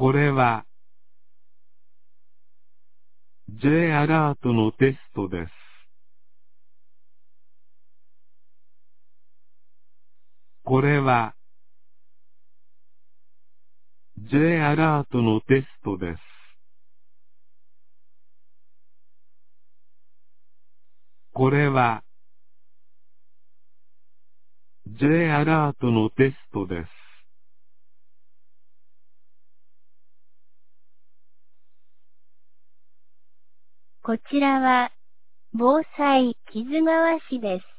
これは J アラートのテストです。これは J アラートのテストです。これは J アラートのテストです。 こちらは、防災、木津川市です。